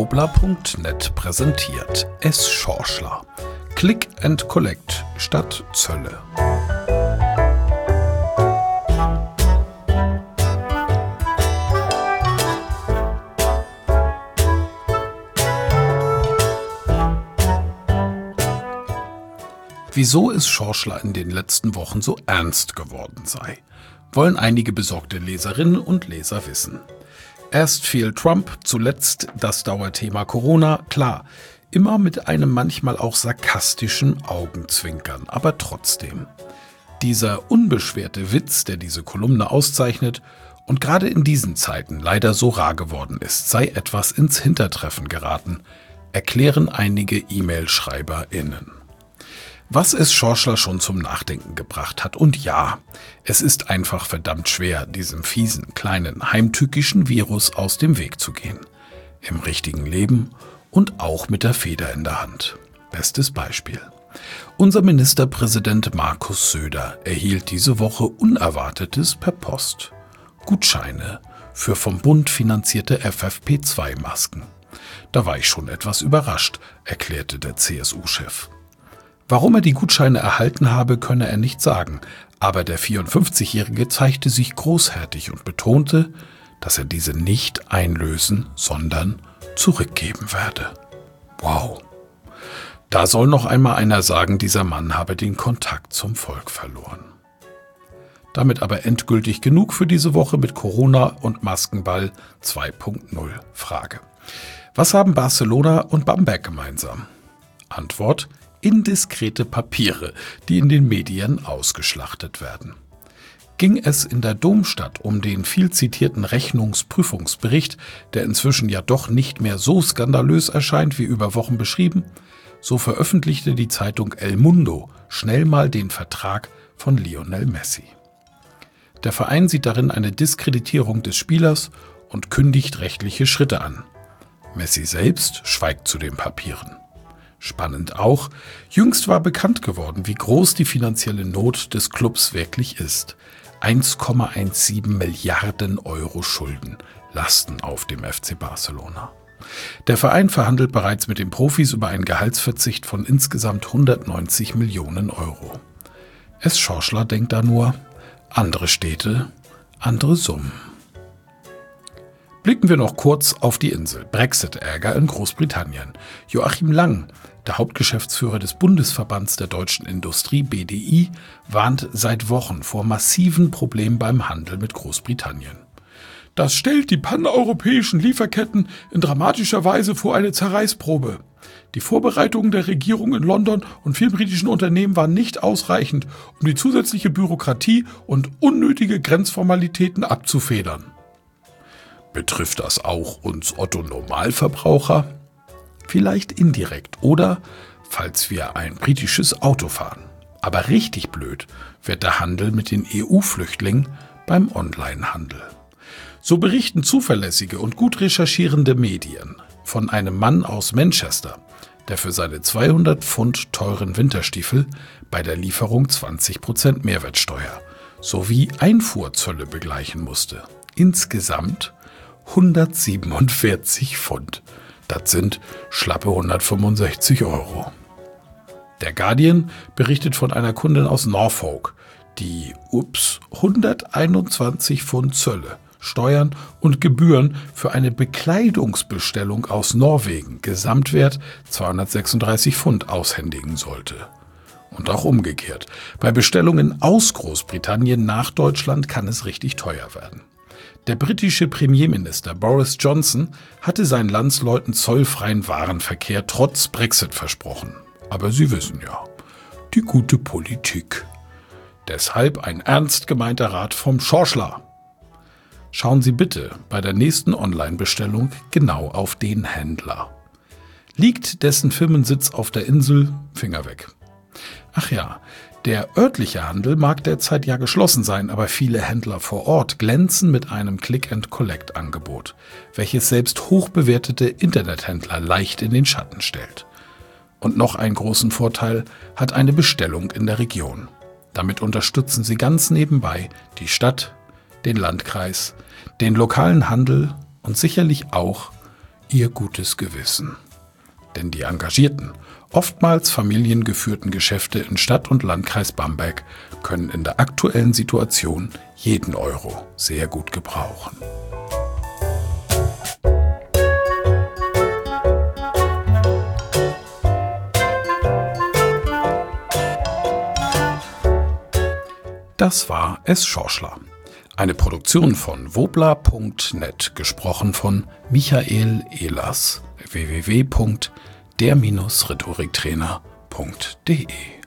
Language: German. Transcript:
wobla.net präsentiert S. Schorschler. Click and Collect statt Zölle. Wieso es Schorschler in den letzten Wochen so ernst geworden sei, wollen einige besorgte Leserinnen und Leser wissen. Erst fiel Trump, zuletzt das Dauerthema Corona, klar, immer mit einem manchmal auch sarkastischen Augenzwinkern, aber trotzdem. Dieser unbeschwerte Witz, der diese Kolumne auszeichnet und gerade in diesen Zeiten leider so rar geworden ist, sei etwas ins Hintertreffen geraten, erklären einige E-Mail-SchreiberInnen. Was es Schorschler schon zum Nachdenken gebracht hat. Und ja, es ist einfach verdammt schwer, diesem fiesen, kleinen, heimtückischen Virus aus dem Weg zu gehen. Im richtigen Leben und auch mit der Feder in der Hand. Bestes Beispiel. Unser Ministerpräsident Markus Söder erhielt diese Woche Unerwartetes per Post. Gutscheine für vom Bund finanzierte FFP2-Masken. Da war ich schon etwas überrascht, erklärte der CSU-Chef. Warum er die Gutscheine erhalten habe, könne er nicht sagen, aber der 54-Jährige zeigte sich großherzig und betonte, dass er diese nicht einlösen, sondern zurückgeben werde. Wow. Da soll noch einmal einer sagen, dieser Mann habe den Kontakt zum Volk verloren. Damit aber endgültig genug für diese Woche mit Corona und Maskenball 2.0 Frage. Was haben Barcelona und Bamberg gemeinsam? Antwort: indiskrete Papiere, die in den Medien ausgeschlachtet werden. Ging es in der Domstadt um den viel zitierten Rechnungsprüfungsbericht, der inzwischen ja doch nicht mehr so skandalös erscheint wie über Wochen beschrieben, so veröffentlichte die Zeitung El Mundo schnell mal den Vertrag von Lionel Messi. Der Verein sieht darin eine Diskreditierung des Spielers und kündigt rechtliche Schritte an. Messi selbst schweigt zu den Papieren. Spannend auch, jüngst war bekannt geworden, wie groß die finanzielle Not des Clubs wirklich ist. 1,17 Milliarden Euro Schulden lasten auf dem FC Barcelona. Der Verein verhandelt bereits mit den Profis über einen Gehaltsverzicht von insgesamt 190 Millionen Euro. S. Schorschler denkt da nur, andere Städte, andere Summen. Blicken wir noch kurz auf die Insel. Brexit-Ärger in Großbritannien. Joachim Lang, der Hauptgeschäftsführer des Bundesverbands der deutschen Industrie BDI, warnt seit Wochen vor massiven Problemen beim Handel mit Großbritannien. Das stellt die paneuropäischen Lieferketten in dramatischer Weise vor eine Zerreißprobe. Die Vorbereitungen der Regierung in London und vielen britischen Unternehmen waren nicht ausreichend, um die zusätzliche Bürokratie und unnötige Grenzformalitäten abzufedern. Betrifft das auch uns Otto-Normalverbraucher? Vielleicht indirekt oder falls wir ein britisches Auto fahren. Aber richtig blöd wird der Handel mit den EU-Flüchtlingen beim Onlinehandel. So berichten zuverlässige und gut recherchierende Medien von einem Mann aus Manchester, der für seine 200 Pfund teuren Winterstiefel bei der Lieferung 20% Mehrwertsteuer sowie Einfuhrzölle begleichen musste. Insgesamt 147 Pfund. Das sind schlappe 165 Euro. Der Guardian berichtet von einer Kundin aus Norfolk, die 121 Pfund Zölle, Steuern und Gebühren für eine Bekleidungsbestellung aus Norwegen, Gesamtwert 236 Pfund, aushändigen sollte. Und auch umgekehrt. Bei Bestellungen aus Großbritannien nach Deutschland kann es richtig teuer werden. Der britische Premierminister Boris Johnson hatte seinen Landsleuten zollfreien Warenverkehr trotz Brexit versprochen. Aber Sie wissen ja, die gute Politik. Deshalb ein ernst gemeinter Rat vom Schorschler. Schauen Sie bitte bei der nächsten Online-Bestellung genau auf den Händler. Liegt dessen Firmensitz auf der Insel, Finger weg. Ach ja, der örtliche Handel mag derzeit ja geschlossen sein, aber viele Händler vor Ort glänzen mit einem Click-and-Collect-Angebot, welches selbst hochbewertete Internethändler leicht in den Schatten stellt. Und noch einen großen Vorteil hat eine Bestellung in der Region. Damit unterstützen Sie ganz nebenbei die Stadt, den Landkreis, den lokalen Handel und sicherlich auch ihr gutes Gewissen. Denn die engagierten, oftmals familiengeführten Geschäfte in Stadt und Landkreis Bamberg können in der aktuellen Situation jeden Euro sehr gut gebrauchen. Das war Es Schorschler. Eine Produktion von wobla.net, gesprochen von Michael Ehlers, www.der-rhetoriktrainer.de